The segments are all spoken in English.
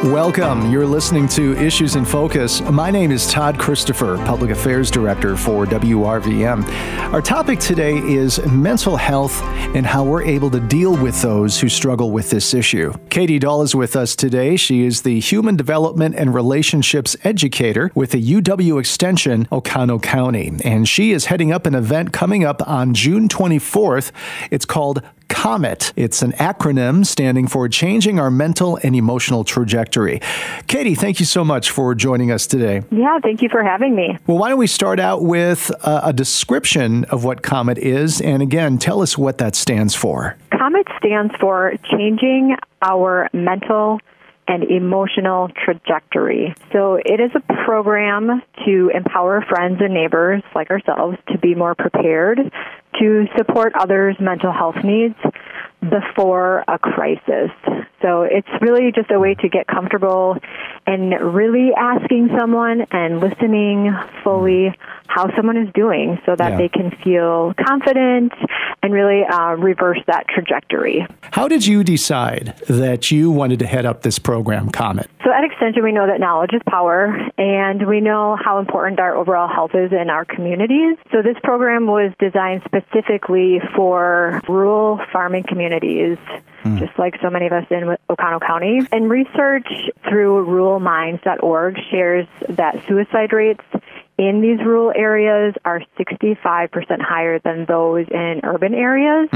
Welcome. You're listening to Issues in Focus. My name is Todd Christopher, Public Affairs Director for WRVM. Our topic today is mental health and how we're able to deal with those who struggle with this issue. Katie Dahl is with us today. She is the Human Development and Relationships Educator with the UW Extension, Oconto County. And she is heading up an event coming up on June 24th. It's called COMET. It's an acronym standing for Changing Our Mental and Emotional Trajectory. Katie, thank you so much for joining us today. Yeah, thank you for having me. Well, why don't we start out with a description of what COMET is, and again, tell us what that stands for. COMET stands for Changing Our Mental and Emotional Trajectory. So it is a program to empower friends and neighbors like ourselves to be more prepared to support others' mental health needs before a crisis. So it's really just a way to get comfortable and really asking someone and listening fully how someone is doing so that they can feel confident and really reverse that trajectory. How did you decide that you wanted to head up this program, COMET? So at Extension, we know that knowledge is power, and we know how important our overall health is in our communities. So this program was designed specifically for rural farming communities, just like so many of us in Oconto County. And research through ruralminds.org shares that suicide rates in these rural areas are 65% higher than those in urban areas.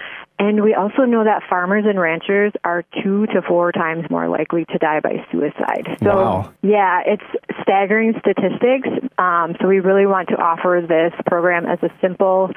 And we also know that farmers and ranchers are 2 to 4 times more likely to die by suicide. So, yeah, it's staggering statistics. So we really want to offer this program as a simple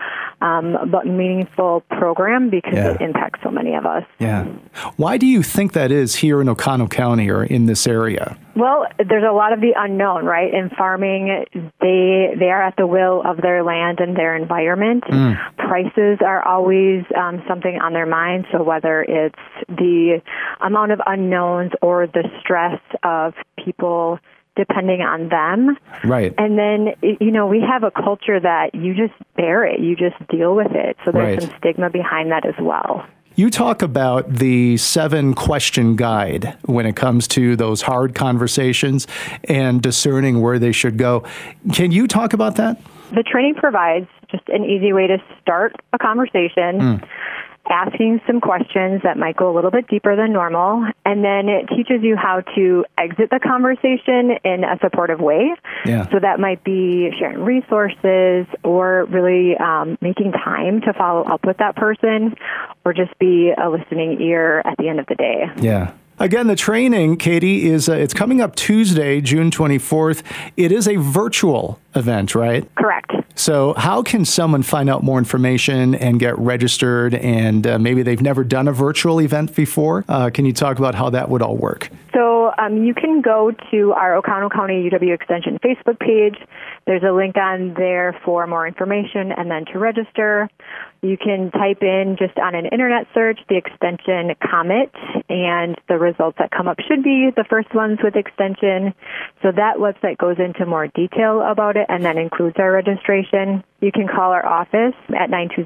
but meaningful program because it impacts so many of us. Yeah. Why do you think that is here in Oconto County or in this area? Well, there's a lot of the unknown, right? In farming, they are at the will of their land and their environment. Prices are always something on their mind. So whether it's the amount of unknowns or the stress of people depending on them. Right. And then, we have a culture that you just bear it. You just deal with it. So there's some stigma behind that as well. You talk about the 7-question guide when it comes to those hard conversations and discerning where they should go. Can you talk about that? The training provides just an easy way to start a conversation, asking some questions that might go a little bit deeper than normal, and then it teaches you how to exit the conversation in a supportive way. So that might be sharing resources or really making time to follow up with that person or just be a listening ear at the end of the day. Yeah. Again, the training, Katie, is it's coming up Tuesday, June 24th. It is a virtual event, right? Correct. So how can someone find out more information and get registered, and maybe they've never done a virtual event before? Can you talk about how that would all work? So you can go to our Oconto County UW Extension Facebook page. There's a link on there for more information and then to register. You can type in just on an internet search the extension COMET, and the results that come up should be the first ones with extension. So that website goes into more detail about it and then includes our registration. You can call our office at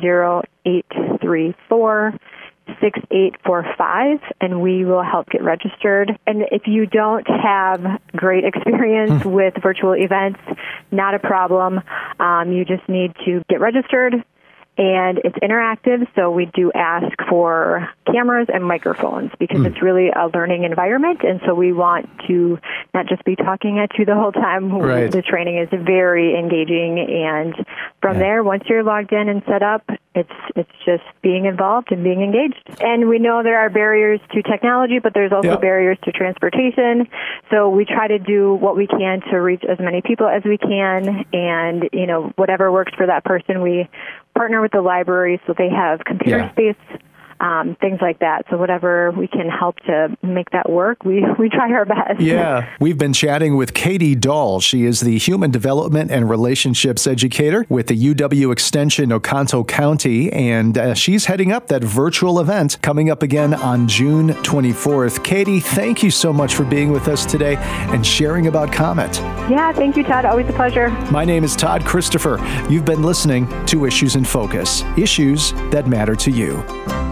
920-834-6845, and we will help get registered. And if you don't have great experience with virtual events, not a problem. You just need to get registered. And it's interactive, so we do ask for cameras and microphones because it's really a learning environment, and so we want to not just be talking at you the whole time. The training is very engaging, and from there, once you're logged in and set up, it's just being involved and being engaged. And we know there are barriers to technology, but there's also barriers to transportation, so we try to do what we can to reach as many people as we can, and whatever works for that person, we partner with the library so they have computer space, things like that. So whatever we can help to make that work, we try our best. Yeah. We've been chatting with Katie Dahl. She is the Human Development and Relationships Educator with the UW Extension Oconto County, and she's heading up that virtual event coming up again on June 24th. Katie, thank you so much for being with us today and sharing about COMET. Yeah, thank you, Todd. Always a pleasure. My name is Todd Christopher. You've been listening to Issues in Focus, issues that matter to you.